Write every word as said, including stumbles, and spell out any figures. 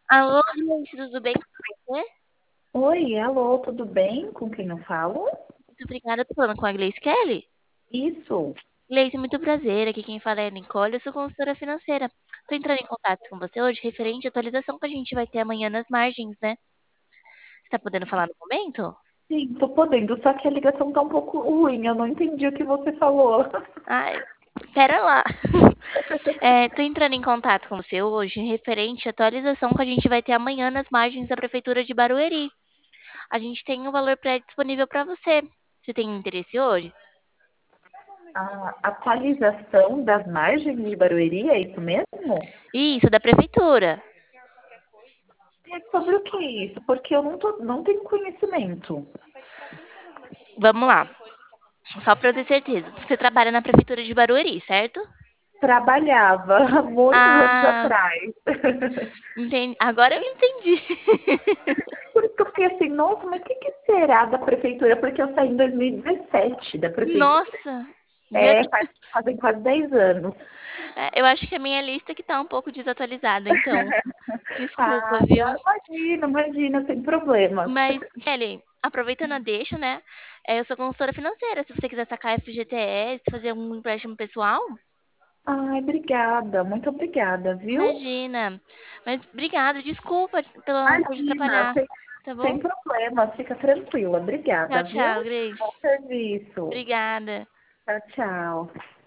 Alô, gente, tudo bem com você? Oi, alô, tudo bem? Com quem eu falo? Muito obrigada. Tô falando com a Gleice Kelly. Isso. Gleice, muito prazer. Aqui quem fala é a Nicole, eu sou consultora financeira. Tô entrando em contato com você hoje referente à atualização que a gente vai ter amanhã nas margens, né? Você tá podendo falar no momento? Sim, tô podendo, só que a ligação tá um pouco ruim, eu não entendi o que você falou. Ai, pera lá. É, tô entrando em contato com você hoje referente à atualização que a gente vai ter amanhã nas margens da Prefeitura de Barueri. A gente tem um valor pré-disponível para você. Você tem interesse hoje? A atualização das margens de Barueri, é isso mesmo? Isso, da Prefeitura. É sobre o que é isso? Porque eu não, tô, não tenho conhecimento. Vamos lá. Só para eu ter certeza. Você trabalha na prefeitura de Barueri, certo? Trabalhava há muitos anos Ah, atrás. entendi. Agora eu entendi. Por isso que eu fiquei assim, nossa, mas o que, que será da prefeitura? Porque eu saí em dois mil e dezessete da prefeitura. Nossa, meu É, Deus. faz, fazem quase dez anos. É, eu acho que a minha lista que tá um pouco desatualizada, então. Desculpa, Ah, viu? imagina, imagina, sem problemas. Mas, Kelly, aproveitando a deixa, né? É, eu sou consultora financeira. Se você quiser sacar F G T S, fazer um empréstimo pessoal, Ai, obrigada, muito obrigada, viu? imagina. Mas obrigada, desculpa pela, por te Imagina, atrapalhar, sem, tá bom? sem problemas, fica tranquila, Tchau, obrigada, viu? tchau, Grace. Bom serviço. Obrigada. Tchau, tchau.